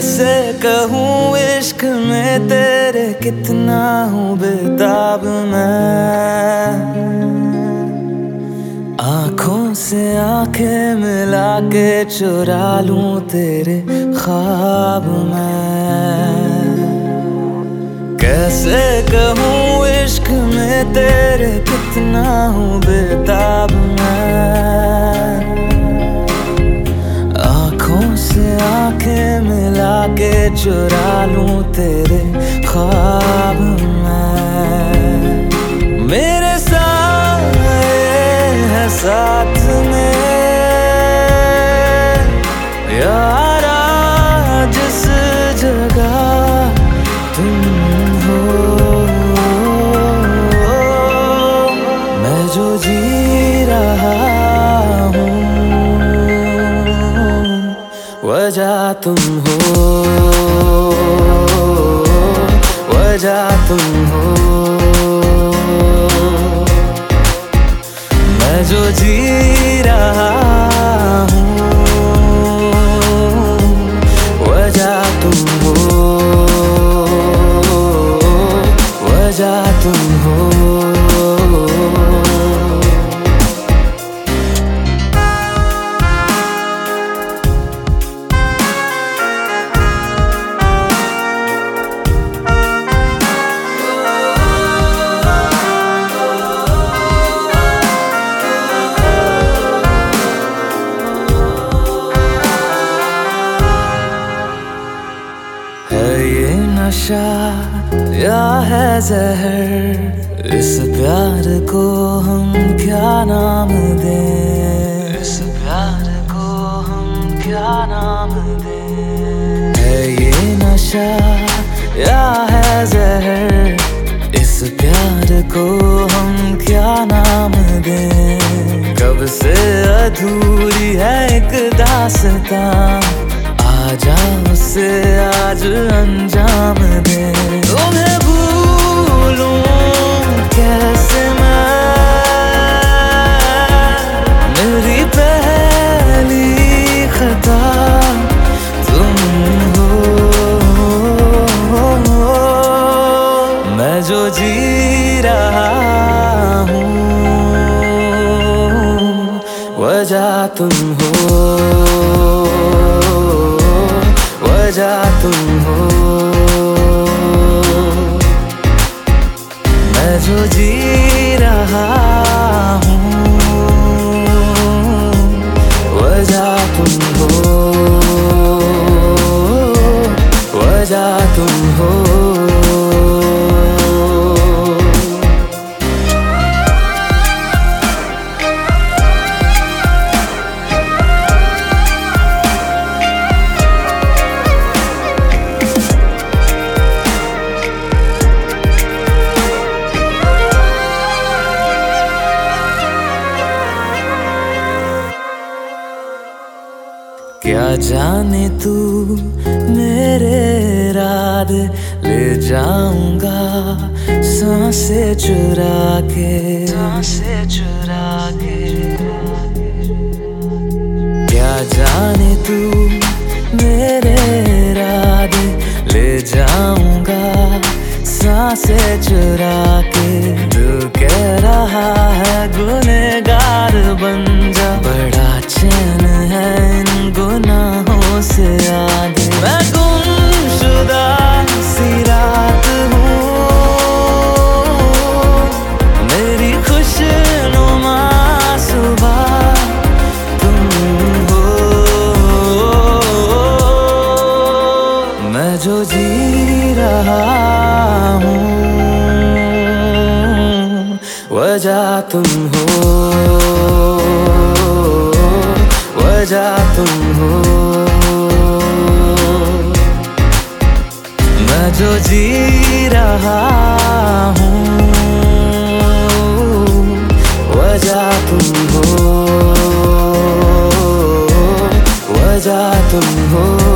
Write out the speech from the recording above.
कैसे कहूँ इश्क में तेरे कितना हूँ बेताब मैं। आँखों से आंखें मिला के चुरा लूं तेरे ख्वाब मैं। कैसे कहूँ इश्क में तेरे कितना हूँ बेताब मैं। आँखों से आंखें मिला के चुरा लूं तेरे ख्वाब मैं। मेरे साए है साथ में यारा जिस जगह तुम हो। मैं जो जी रहा हूँ वजह तुम हो, वजह तुम हो। मैं जो जी रहा हूँ वजह तुम हो, वजह तुम हो। है ये नशा या है जहर, इस प्यार को हम क्या नाम दें, इस प्यार को हम क्या नाम दें। है ये नशा या है जहर, इस प्यार को हम क्या नाम दें। कब से अधूरी है एक दास्तां, आजा उसे आज अंजाम दे। तुम्हें भूलूं कैसे मैं, मेरी पहली खता तुम हो। मैं जो जी रहा हूँ वजह तुम हो, वजह तुम हो। मैं जो जी रहा हूँ वजह तुम हो, वजह तुम हो। क्या जाने तू मेरे इरादे ले जाऊंगा सांसें चुरा के, सांसें चुरा के। क्या जाने तू मेरे इरादे ले जाऊंगा सांसें चुरा के। दिल कह रहा है गुनहगार बन जा, बड़ा चैन है इन गुनाहों से आगे। मैं गुमशुदा सी रात हूँ, मेरी खुशनुमा सुबह तुम हो। मैं जो जी रहा हूँ वजह तुम हो, वजह तुम हो। मैं जो जी रहा हूँ वजह तुम हो, वजह तुम हो।